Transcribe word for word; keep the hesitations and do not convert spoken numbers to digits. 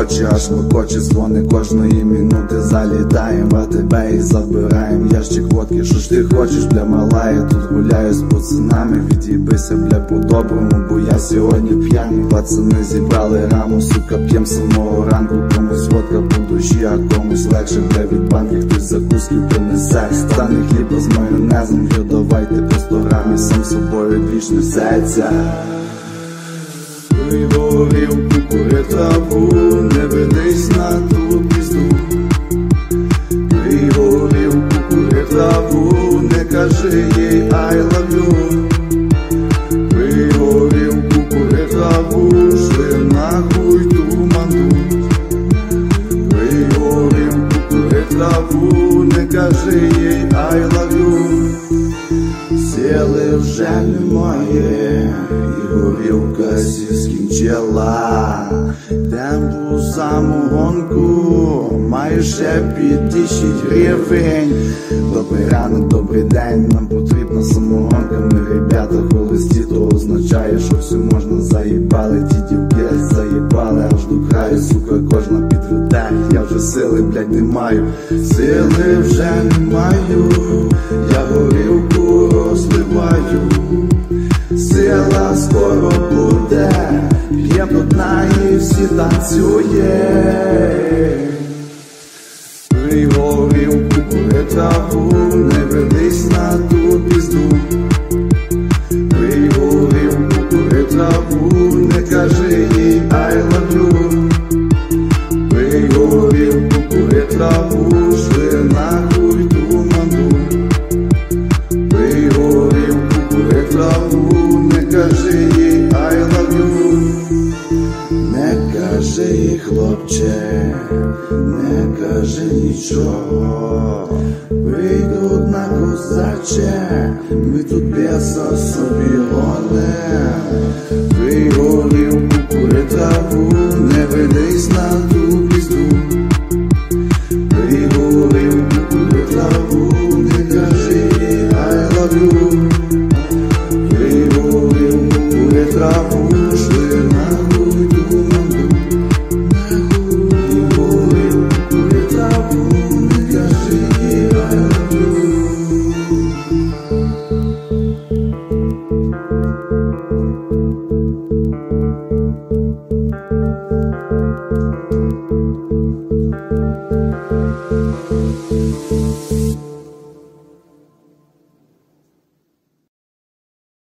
очі, аж мокочі, дзвони кожної минути. Залітаєм в А Те Бе і забираєм ящик водки. Що ж ти хочеш, бля, мала, я тут гуляю з пацанами. Від'їбися, бля, по-доброму, бо я сьогодні п'яний. Пацани зібрали раму, сука, п'єм самого ранку. Комусь водка по душі, а комусь легше, бля, від банки. Хтось закуски принесе, стане хліба з майонезом. Йо, давайте по сто грамів, сам собою двіж несеться. Горілку, кури траву, не ведись на ту пізду. Пий горілку, кури траву, не кажи їй I love you. Пий горілку, кури траву, шли нахуй ту манду. Пий горілку, кури траву, не кажи їй I love you. Сили вже немає, і горілка сі скінчила. Йдем у самогонку, маю ще п'ятдесят гривень. Добрий ранок, добрий день, нам потрібна самогонка. Ми, ребята, холості, то означає, що все можна. Заїбали, ті дівки заїбали аж до краю, сука, кожна підведе. Я вже сили, блядь, не маю, сили вже не маю. Я горілку розливаю, сила скоро буде, п'єм до дна і всі танцює. Пий горілку, кури траву, не ведись на ту пізду. Пий горілку, кури траву, не кажи їй I love you. Пий горілку, кури траву, шли нахуй ту манду. Пий горілку, кури траву, не кажи їй I love you. Не кажи їй, хлопче, не кажи нічого. Пий до дна, козаче, ми тут беса собі гонем. Пий горілку, кури траву, не ведись на